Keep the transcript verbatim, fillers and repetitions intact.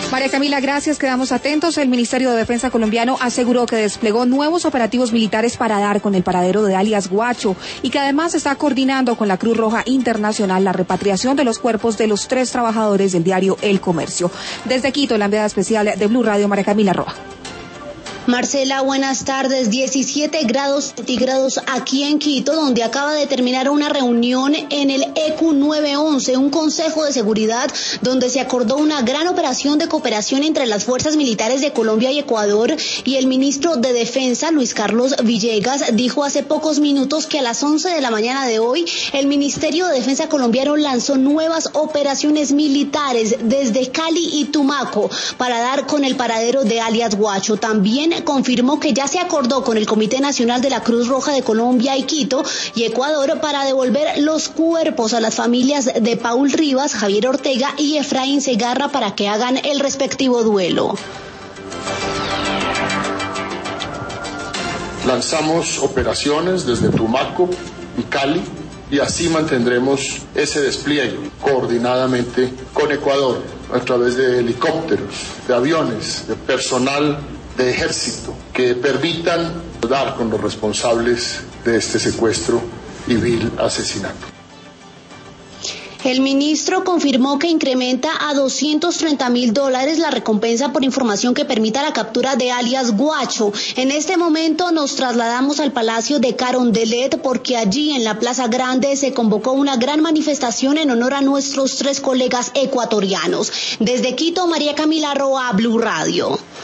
María Camila, gracias. Quedamos atentos. El Ministerio de Defensa colombiano aseguró que desplegó nuevos operativos militares para dar con el paradero de alias Guacho y que además está coordinando con la Cruz Roja Internacional la repatriación de los cuerpos de los tres trabajadores del diario El Comercio. Desde Quito, la enviada especial de Blue Radio, María Camila Roa. Marcela, buenas tardes. diecisiete grados centígrados aquí en Quito, donde acaba de terminar una reunión en el E Q nueve once, un consejo de seguridad donde se acordó una gran operación de cooperación entre las fuerzas militares de Colombia y Ecuador, y el ministro de Defensa, Luis Carlos Villegas, dijo hace pocos minutos que a las once de la mañana de hoy el Ministerio de Defensa colombiano lanzó nuevas operaciones militares desde Cali y Tumaco para dar con el paradero de alias Guacho. También confirmó que ya se acordó con el Comité Nacional de la Cruz Roja de Colombia y Quito y Ecuador para devolver los cuerpos a las familias de Paul Rivas, Javier Ortega y Efraín Segarra para que hagan el respectivo duelo. Lanzamos operaciones desde Tumaco y Cali y así mantendremos ese despliegue coordinadamente con Ecuador a través de helicópteros, de aviones, de personal de ejército que permitan dar con los responsables de este secuestro y vil asesinato. El ministro confirmó que incrementa a doscientos treinta mil dólares la recompensa por información que permita la captura de alias Guacho. En este momento nos trasladamos al Palacio de Carondelet porque allí en la Plaza Grande se convocó una gran manifestación en honor a nuestros tres colegas ecuatorianos. Desde Quito, María Camila Roa, Blue Radio.